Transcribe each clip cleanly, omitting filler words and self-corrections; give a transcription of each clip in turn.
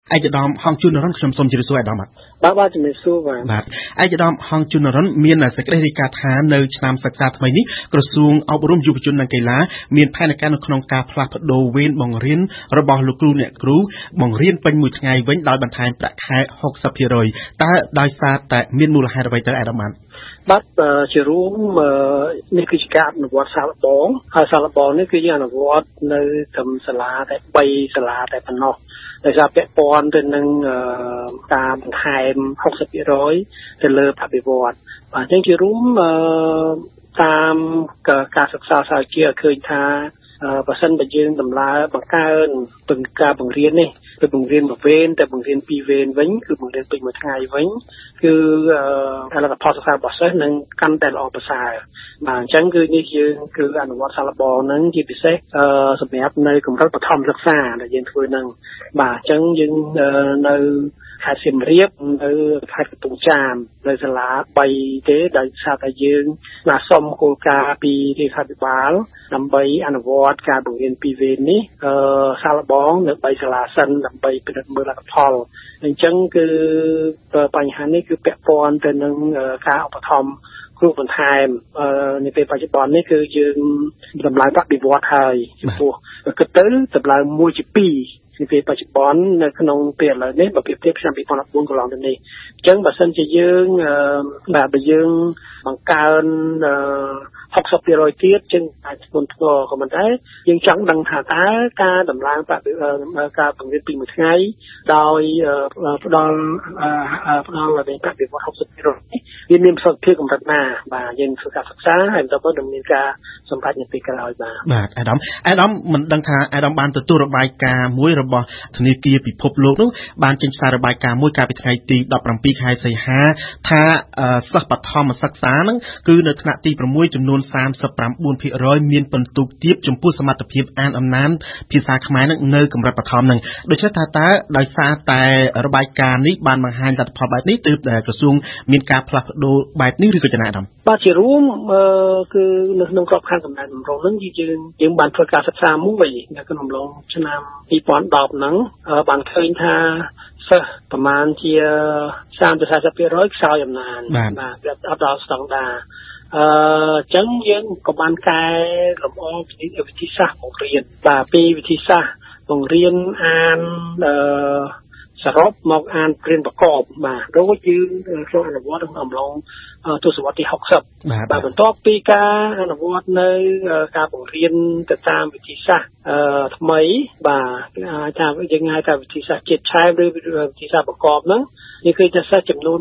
ឯកឧត្តមហងជួនរ៉ុនខ្ញុំសូមជម្រាបសួរឯកឧត្តមបាទជំរាបសួរបាទឯកឧត្តមហងជួនរ៉ុនមានសេចក្តីរាយការណ៍ថានៅឆ្នាំសិក្សាថ្មីនេះក្រសួងអប់រំយុវជននិងកីឡាមានផែនការនៅក្នុងការផ្លាស់ប្តូរវេនបង្រៀនរបស់លោកគ្រូអ្នកគ្រូបង្រៀនពេញមួយថ្ងៃវិញដោយបន្ថែមប្រាក់ខែ 60% តើដោយសារតែមានមូលហេតុអ្វីទៅឯកឧត្តមបាទជារួមនេះគឺជាការអនុវត្តសាកល្បងហើយសាកល្បងនេះគឺយើងអនុវត្តនៅត្រឹមសាលាតែ3សាលាតែប៉ុណ្ណោះដោយសារពាក់ព័ន្ធទៅនឹងការបន្ថែម 60% ទៅលើអភិវឌ្ឍបាទអញ្ចឹងជារួមតាមការសិក្សាសាស្ត្រជាឃើញថាបើសិនបើយើងដំណើរបង្កើនការបង្រៀននេះទៅបង្រៀនមួយវេនទៅបង្រៀនពីរវេនវិញគឺបង្រៀនពេញមួយថ្ងៃវិញគឺលទ្ធផលសិក្សារបស់សិស្សនឹងកាន់តែល្អប្រសើរបាទអញ្ចឹងគឺនេះយើងគឺអនុវត្តសាកល្បងហ្នឹងជាពិសេសសម្រាប់នៅកម្រិតបឋមសិក្សាដែលយើងធ្វើហ្នឹងបាទអញ្ចឹងយើងនៅខេត្តសៀមរាបនៅខេត្តកំពង់ចាមនៅសាលា3ទេដោយសារតែយើងបានសុំគោលការណ៍ពីរដ្ឋាភិបាលដើម្បីអនុវត្តការបង្រៀនពីរវេននេះសាកល្បងនៅ3សាលាសិនដើម្បីពិនិត្យមើលលទ្ធផលអញ្ចឹងគឺបញ្ហានេះគឺពាក់ព័ន្ធទៅនឹងការឧបត្ថម្ភគ្រូបន្ថែមនៅពេលបច្ចុប្បន្ននេះគឺយើងតម្លៃប្រាក់បៀវត្សហើយចំពោះគិតទៅតម្លៃ1ជា2ពីពេលបច្ចុប្បន្ននៅក្នុងពេលឥឡូវនេះបើប្រៀបធៀបឆ្នាំ2014កន្លងទៅនេះអញ្ចឹងបើសិនជាយើងបើយើងបង្កើន60% ទៀតចឹងអាចធ្ងន់ធ្ងរក៏មិនដែរយើងចង់ដឹងថាតើការដំឡើងប្រាក់ការបង្រៀនពីមួយថ្ងៃដោយផ្ដល់ប្រាក់បៀវត្ស 60% វាមានប្រសិទ្ធភាពកម្រិតណាបាទយើងធ្វើការសិក្សាហើយបន្តទៅមានការសម្រេចនៅពេលក្រោយបាទអាដាមមិនដឹងថាអាដាមបានទទួលរបាយការណ៍មួយរបស់ធនាគារពិភពលោកនោះបានចេញផ្សាយរបាយការណ៍មួយកាលពីថ្ងៃទី17ខែសីហាថាសិស្សបឋមសិក្សាហ្នឹងគឺនៅថ្នាក់ទី6ចំនួន 39% មានពិន្ទុទាបចំពោះសមត្ថភាពអានអំណានភាសាខ្មែរនឹងនៅកម្រិតបឋមហ្នឹងដូច្នេះថាតើដោយសារតែរបាយការណ៍នេះបានបង្ហាញលទ្ធផលបែបនេះទើបក្រសួងមានការផ្លាស់ប្ដូរបែបនេះឬក៏ចំណាយអាដាមបាទជារួមគឺនៅក្នុងក្របខ័ណ្ឌកំណែតម្រង់ហ្នឹងយើងបានធ្វើការសិក្សាមួយនៅក្នុងអំឡុងឆ្នាំ2010ហ្នឹងបានឃើញថាសិស្សប្រមាណជា 30-40% ខ្សោយអំណានបាទអត់ដល់ស្តង់ដារចឹងយើងក៏បានកែលម្អវិធីសាស្ត្របង្រៀនបាទពីវិធីសាស្ត្របង្រៀនអានសរុបមកអានព្រានប្រកបបាទដូចយើងចូលអនុវត្តក្នុងអំឡុងទសវត្សរ៍ទី60បាទបន្ទាប់ពីការអនុវត្តនៅការបង្រៀនទៅតាមវិធីសាស្ត្រថ្មីបាទថាយើងហៅថាវិធីសាស្ត្រជាតិឆែកឬវិធីសាស្ត្រប្រកបហ្នឹងនេះគឺសិស្សចំនួន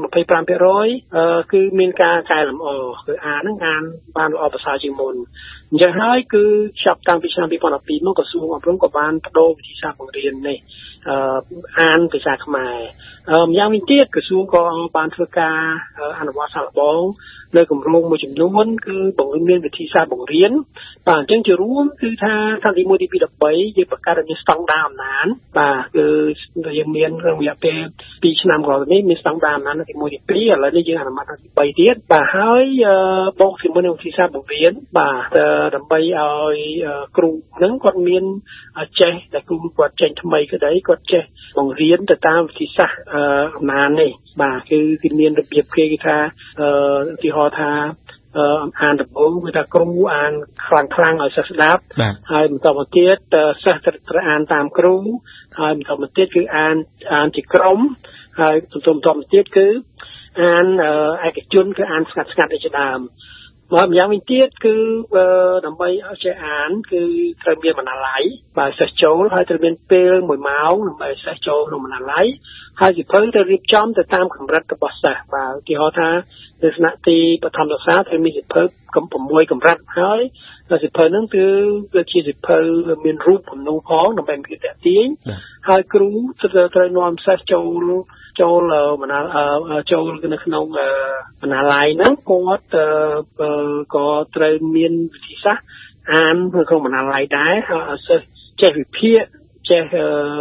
25% គឺមានការកែលម្អគឺអានបានល្អប្រសើរជាងមុនអញ្ចឹងហើយគឺចាប់តាំងពីឆ្នាំ2012មកក្រសួងអប់រំក៏បានបដូរវិធីសាស្ត្របង្រៀននេះអានភាសាខ្មែរម្យ៉ាងវិញទៀតក្រសួងក៏បានធ្វើការអនុវត្តសាកល្បងនៅគម្រោងមួយចំនួនគឺបង្រៀនមានវិធីសាស្ត្របង្រៀនបាទអញ្ចឹងជារួមគឺថាតាំងពី1 2 13យើងបង្កើតឲ្យមានស្តង់ដារអំណានបាទគឺយើងមានរយៈពេល2ឆ្នាំកន្លងនេះមានស្តង់ដារអំណានទី1ទី2ឥឡូវនេះយើងអនុម័តទី3ទៀតបាទហើយបូកជាមួយនឹងវិធីសាស្ត្របង្រៀនបាទដើម្បីឲ្យគ្រូហ្នឹងគាត់មានចេះតែគ្រូគាត់ចេញថ្មីក្តីគាត់ចេះបង្រៀនទៅតាមវិធីសាស្ត្រអំណាននេះបាទគឺមានរបៀបគេថាឧទាហរណ៍ថាអានដំបូងគឺថាគ្រូអានខ្លាំងឲ្យសិស្សស្ដាប់ហើយបន្តមកទៀតសិស្សត្រូវអានតាមគ្រូហើយបន្តមកទៀតគឺអានជាក្រុមហើយបន្តមកទៀតគឺអានឯកជនគឺអានស្ងាត់ៗជាដើមបាទម្យ៉ាងវិញទៀតគឺដើម្បីឲ្យចេះអានគឺត្រូវមានបណ្ណាល័យបាទសិស្សចូលហើយត្រូវមានពេល1ម៉ោងដើម្បីសិស្សចូលក្នុងបណ្ណាល័យហើយសិភៅត្រូវរៀបចំទៅតាមកម្រិតរបស់សិស្សបាទឧទាហរណ៍ថានៅថ្នាក់ទីបឋមសិក្សាត្រូវមានសិភៅ6កម្រិតហើយសិភៅហ្នឹងគឺជាសិភៅមានរូបគំនូរផងដើម្បីមានភាពទាក់ទាញហើយគ្រូត្រូវនាំសិស្សចូលបណ្ណាចូលនៅក្នុងបណ្ណាល័យហ្នឹងគាត់ក៏ត្រូវមានវិធីសាស្ត្រអាននៅក្នុងបណ្ណាល័យដែរហើយសិស្សចេះវិភាគចេះ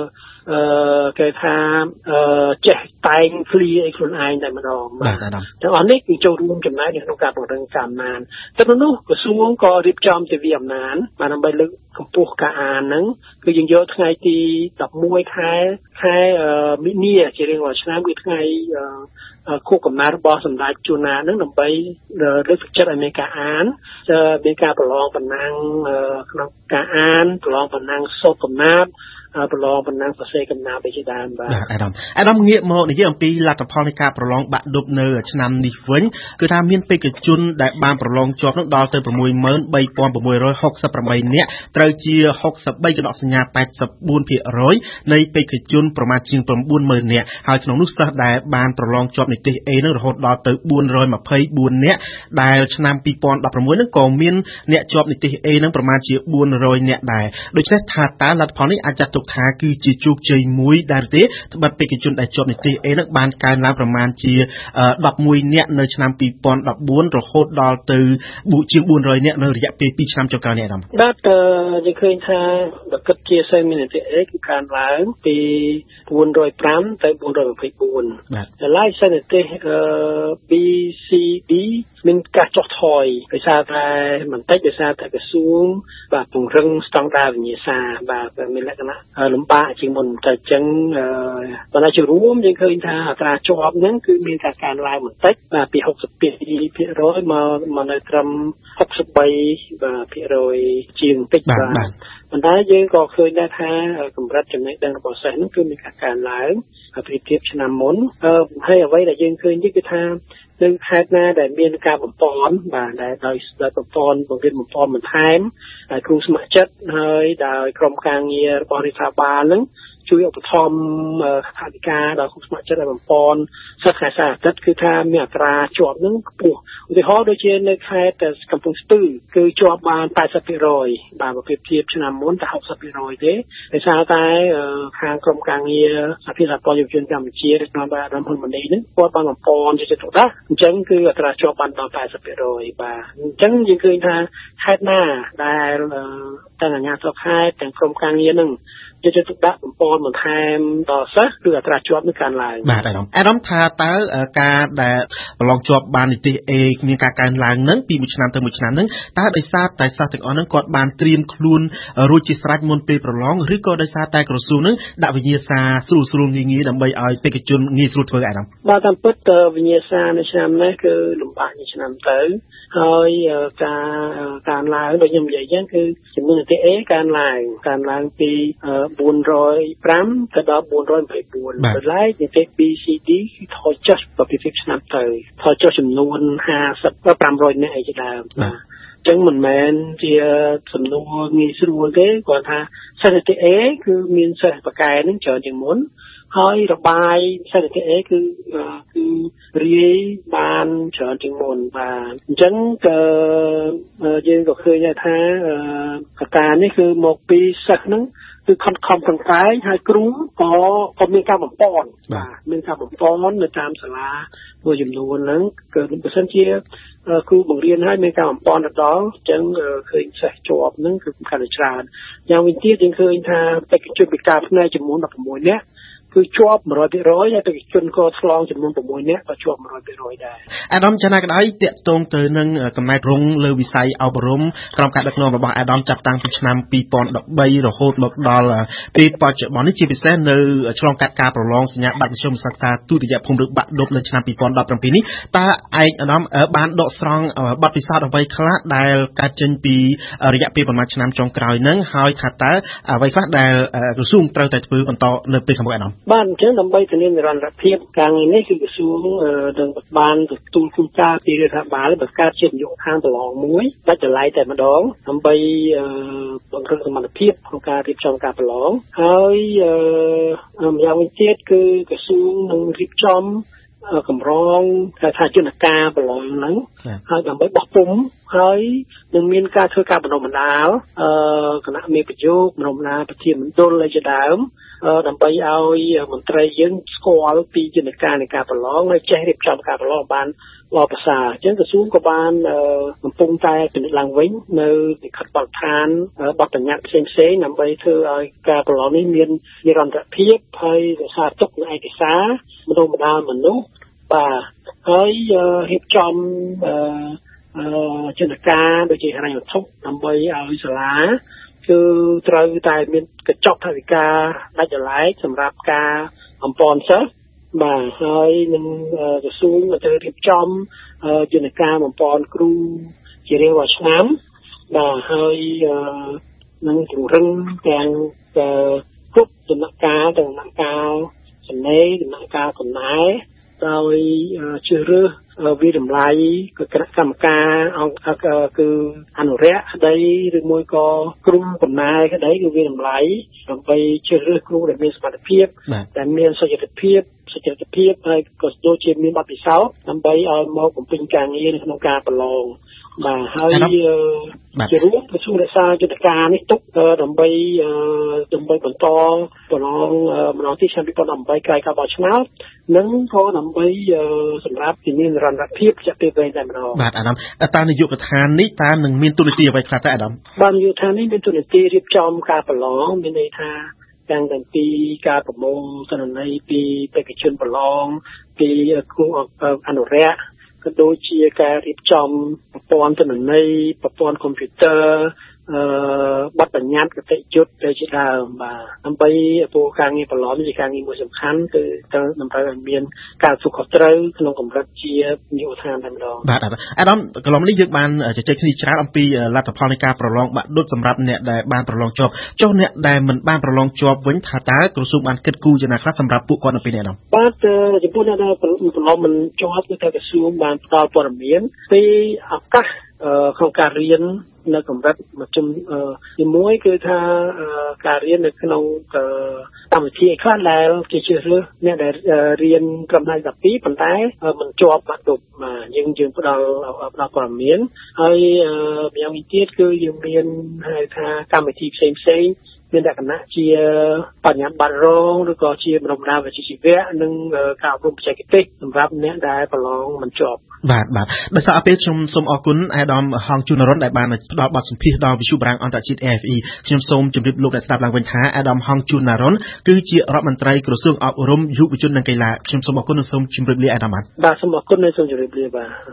គេថាចេះតែងឃ្លាអីខ្លួនឯងតែម្ដងបាទទាំងអស់នេះគឺចូលរួមចំណែកនៅក្នុងការពង្រឹងការអំណាចតែនោះក្រសួងក៏រៀបចំទិវាអំណាចបានដើម្បីលើកកម្ពស់ការអានហ្នឹងគឺយើងយកថ្ងៃទី11ខែមីនាជារៀងរាល់ឆ្នាំគឺថ្ងៃខួបកំណើតរបស់សម្ដេចជួនណាហ្នឹងដើម្បីលើកទឹកចិត្តឲ្យមានការអានមានការប្រឡងបណ្ណាំងក្នុងការអានប្រឡងបណ្ណាំងសូត្រកំណាព្យប្រឡងបណ្ណាំងសរសេរកំណាព្យជាដើមបាទអាដាមងាកមកនិយាយអំពីលទ្ធផលនៃការប្រឡងបាក់ឌុបនៅឆ្នាំនេះវិញគឺថាមានបេក្ខជនដែលបានប្រឡងជាប់នឹងដល់ទៅ 63,668 នាក់ត្រូវជា 63 កណ្ដកសញ្ញា 84% នៃបេក្ខជនប្រមាណជាង 90,000 នាក់ហើយក្នុងនោះសិស្សដែលបានប្រឡងជាប់និទ្ទេស A នឹងរហូតដល់ទៅ 424 នាក់ដែលឆ្នាំ 2016 នឹងក៏មានអ្នកជាប់និទ្ទេស A នឹងប្រមាណជា 400 នាក់ដែរដូច្នេះថាតើលទ្ធផលនេះអាចចាត់ទុកថាគឺជាជោគជ័យមួយដែរទេត្បិតបេក្ខជនដែលជាប់និទ្ទេស A នឹងបានកើនឡើងប្រមាណជា11នាក់នៅឆ្នាំ 2014 រហូតដល់ទៅជាង 400នាក់នៅរយៈពេល 2 ឆ្នាំចុងក្រោយនេះអាដាមបាទយើងឃើញថាបើគិតជាសេមីនិទ្ទេស A គឺកើនឡើងពី405ទៅ424តែឡើយសេមីនិទ្ទេស B C D មានការចុះថយដោយសារតែបន្តិចដោយសារតែក្រសួងបាទពង្រឹងស្តង់ដារវិញ្ញាសាបាទមានលក្ខណៈលំបាកជាងមុនតែអញ្ចឹងបើតែជារួមយើងឃើញថាអត្រាជាប់ហ្នឹងគឺមានការកើនឡើងបន្តិចបាទពី 62% មកនៅត្រឹម 63% ជាងបន្តិចបាទប៉ុន្តែយើងក៏ឃើញដែរថាកម្រិតចំណេះដឹងរបស់សិស្សហ្នឹងគឺមានការកើនឡើងប្រៀបធៀបឆ្នាំមុនហើយអ្វីដែលយើងឃើញនេះគឺថានៅខេត្តណាដែលមានការបំពន់បាទដែលដោយបំពន់បង្រៀនបំពន់បន្ថែមហើយគ្រូស្ម័គ្រចិត្តហើយដោយក្រុមការងាររបស់រដ្ឋាភិបាលហ្នឹងជួយឧបត្ថម្ភថវិកាដល់គ្រូស្ម័គ្រចិត្តឲ្យបំពន់សិស្សខែសាអាទិត្យគឺថាមានអត្រាជាប់ហ្នឹងខ្ពស់ឧទាហរណ៍ដូចជានៅខេត្តកំពង់ស្ពឺគឺជាប់បាន 80% បាទប្រៀបធៀបឆ្នាំមុនតែ 60% ទេដោយសារតែខាងក្រុមការងារអភិបាលយុវជនកម្ពុជាក្នុងបាទរដ្ឋមន្ត្រីនេះគាត់បានបំពន់ជាទុកដាក់អញ្ចឹងគឺអត្រាជាប់បានដល់ 80% បាទអញ្ចឹងយើងឃើញថាខេត្តណាដែលទាំងអាជ្ញាធរខេត្តទាំងក្រុមការងារនឹងជាទុកដាក់បំពន់បន្ថែមដល់សិស្សគឺអត្រាជាប់នឹងកើនឡើងបាទអារម្មណ៍ថាតើការដែលប្រឡងជាប់បាននិទ្ទេស A មានការកើនឡើងនឹងពីមួយឆ្នាំទៅមួយឆ្នាំនឹងតើដោយសារតែសិស្សទាំងអស់នឹងគាត់បានត្រៀមខ្លួនរួចជាស្រេចមុនពេលប្រឡងឬក៏ដោយសារតែក្រសួងនឹងដាក់វិញ្ញាសាស្រួលងាយដើម្បីឲ្យបេក្ខជនងាយស្រួលធ្វើអារម្មណ៍បាទតាមពិតវិញ្ញាសានៅឆ្នាំនេះគឺលំបាកជាឆ្នាំទៅហើយការកើនឡើងដូចខ្ញុំនិយាយចឹងគឺចំនួននិទ្ទេស A កើនឡើងពី405ទៅដល់424ដោយឡែកនិទ្ទេស B C D គឺថយចុះប្រតិទិឆ្នាំទៅថយចុះចំនួន500នាក់អីជាដើមបាទចឹងមិនមែនជាសំណួរងាយស្រួលទេគាត់ថាសិស្សនិទ្ទេស A គឺមានសិស្សបកែនឹងច្រើនជាងមុនហើយរបាយសិស្សនិទ្ទេស A គឺរាយបានច្រើនជាងមុនបាទអញ្ចឹងក៏យើងក៏ឃើញថាកត្តានេះគឺមកពីសិស្សហ្នឹងគឺខំប្រឹងប្រែងហើយគ្រូក៏មានការបំពន់បាទមានការបំពន់នៅតាមសាលាមួយចំនួនហ្នឹងគឺបើសិនជាគ្រូបង្រៀនហើយមានការបំពន់ទៅដល់អញ្ចឹងឃើញសិស្សជាប់ហ្នឹងគឺកាន់តែច្រើនយ៉ាងវិញទៀតយើងឃើញថាបេក្ខជនពិការផ្នែកចំនួន16នាក់គឺជាប់ 100% ហើយបេក្ខជនក៏ឆ្លងចំនួន6នាក់ក៏ជាប់ 100% ដែរអាដាមចំណាយក្តីតាក់ទងទៅនឹងកំណែទម្រង់លើវិស័យអប់រំក្រោមការដឹកនាំរបស់អាដាមចាប់តាំងពីឆ្នាំ2013រហូតមកដល់ពេលបច្ចុប្បន្ននេះជាពិសេសនៅឆ្លងកាត់ការប្រឡងសញ្ញាបត្រមធ្យមសិក្សាទុតិយភូមិឬបាក់ឌុបនៅឆ្នាំ2017នេះតើឯកអាដាមបានដកស្រង់បទពិសោធន៍អ្វីខ្លះដែលកើតចេញពីរយៈពេលប្រហែលឆ្នាំចុងក្រោយហ្នឹងហើយថាតើអ្វីខ្លះដែលក្រសួងត្រូវតែធ្វើបន្តនៅពេលខាងមុខអាដាមបាទអញ្ចឹងដើម្បីធានានិរន្តរភាពការងារនេះគឺក្រសួងនឹងបានទទួលគោលការណ៍ពីរដ្ឋាភិបាលបង្កើតជានយោបាយខាងប្រឡងមួយដាច់ចល័យតែម្ដងដើម្បីបង្កើនសមត្ថភាពក្នុងការរៀបចំការប្រឡងហើយយ៉ាងវិញទៀតគឺក្រសួងនឹងរៀបចំកម្រងថាយន្តការប្រឡងហ្នឹងហើយដើម្បីបោះពុំហើយនឹងមានការធ្វើការបណ្ដុះបណ្ដាលគណៈមេប្រយោគបណ្ដុះបណ្ដាលប្រធានមណ្ឌលអីជាដើមដើម្បីឲ្យមន្ត្រីយើងស្គាល់ពីយន្តការនៃការប្រឡងហើយចេះរៀបចំការប្រឡងបានល្អប្រសើរអញ្ចឹងក្រសួងក៏បានកំពុងតែពិនិត្យឡើងវិញនៅលិខិតបទដ្ឋានបទបញ្ញត្តិផ្សេងៗដើម្បីធ្វើឲ្យការប្រឡងនេះមាននិរន្តរភាពហើយរក្សាទុកនៅឯកសារបណ្ដុះបណ្ដាលមនុស្សបាទហើយរៀបចំយន្តការដូចជាហិរញ្ញវត្ថុដើម្បីឲ្យសាលាគឺត្រូវតែមានកញ្ចប់ថវិកាដាច់ដោយឡែកសម្រាប់ការអំពាន់សិស្សបាទហើយនឹងក្រសួងត្រូវរៀបចំយន្តការបំពេញគ្រូជារៀងរាល់ឆ្នាំបាទហើយនឹងជំរុញទាំងគ្រប់ដំណាក់កាលទាំងដំណាក់កាលសំណេរដំណាក់កាលកំណែដោយជ្រើសរើសវិតម្លៃគណៈកម្មការគឺអនុរិយក្តីឬមួយក៏គ្រូកំណែក្តីគឺវិតម្លៃដើម្បីជ្រើសរើសគ្រូដែលមានសមត្ថភាពដែលមានសុចរិតភាពហើយក៏ដូចជាមានបទពិសោធន៍ដើម្បីឲ្យមកបំពេញការងារនៅក្នុងការប្រឡងបាទហើយជារួមក្រសួងរក្សាយន្តការនេះទុកដើម្បីបន្តប្រឡងម្ដងទីឆ្នាំ2018ក្រោយការបោះឆ្នោតនិងក៏ដើម្បីសម្រាប់ជំនាញនិរន្តរភាពជាពេលវែងតែម្ដងបាទអាដាមតានាយកដ្ឋាននេះតើនឹងមានទូនាទីអ្វីខ្លះតើអាដាមបាទនាយកដ្ឋាននេះមានទូនាទីរៀបចំការប្រឡងមានន័យថាទាំងពីការប្រមូលទិន្នន័យពីបេក្ខជនប្រឡងពីគ្រូអនុរិយក៏ដូចជាការរៀបចំប្រព័ន្ធទិន្នន័យប្រព័ន្ធកុំព្យូទ័របទបញ្ញត្តិគតិយុត្តទៅជាដើមបាទដើម្បីព្រោះការងារប្រឡងនេះជាការងារមួយសំខាន់គឺត្រូវតម្រូវឲ្យមានការទទួលខុសត្រូវក្នុងកម្រិតជានាយកដ្ឋានតែម្ដងបាទអាដាមកន្លងនេះយើងបានជជែកគ្នាច្រើនអំពីលទ្ធផលនៃការប្រឡងបាក់ឌុតសម្រាប់អ្នកដែលបានប្រឡងជាប់ចុះអ្នកដែលមិនបានប្រឡងជាប់វិញថាតើក្រសួងបានគិតគូរយ៉ាងណាខ្លះសម្រាប់ពួកគាត់នៅពេលនេះអាដាមបាទចំពោះអ្នកដែលប្រឡងមិនជាប់គឺថាក្រសួងបានផ្ដល់ព័ត៌មានពីឱកាសក្នុងការរៀននៅកម្រិតមធ្យមទី1គឺថាការរៀននៅក្នុងកម្មវិធីខ្លះដែលជាជ្រើសរើសអ្នកដែលរៀនត្រឹមថ្ងៃ12ប៉ុន្តែមិនជាប់បាក់ឌុបយើងផ្ដល់ព័ត៌មានហើយម្យ៉ាងវិញទៀតគឺយើងមានហៅថាកម្មវិធីផ្សេងៗមានលក្ខណៈជាបញ្ញាបត្ររងឬក៏ជាបណ្ដុះបណ្ដាលវិជ្ជាជីវៈនិងការអប់រំបច្ចេកទេសសម្រាប់អ្នកដែលប្រឡងមិនជាប់បាទដោយសារពេលខ្ញុំសូមអរគុណអាដាមហងជូនរ៉ុនដែលបានផ្ដល់បទសម្ភាសន៍ដល់វិទ្យុបារាំងអន្តរជាតិ AFE ខ្ញុំសូមជម្រាបលោកអ្នកស្ដាប់ឡើងវិញថាអាដាមហងជូនរ៉ុនគឺជារដ្ឋមន្ត្រីក្រសួងអប់រំយុវជននិងកីឡាខ្ញុំសូមអរគុណនិងសូមជម្រាបលាអាដាមបាទសូមអរគុណនិងសូមជម្រាបលាបាទ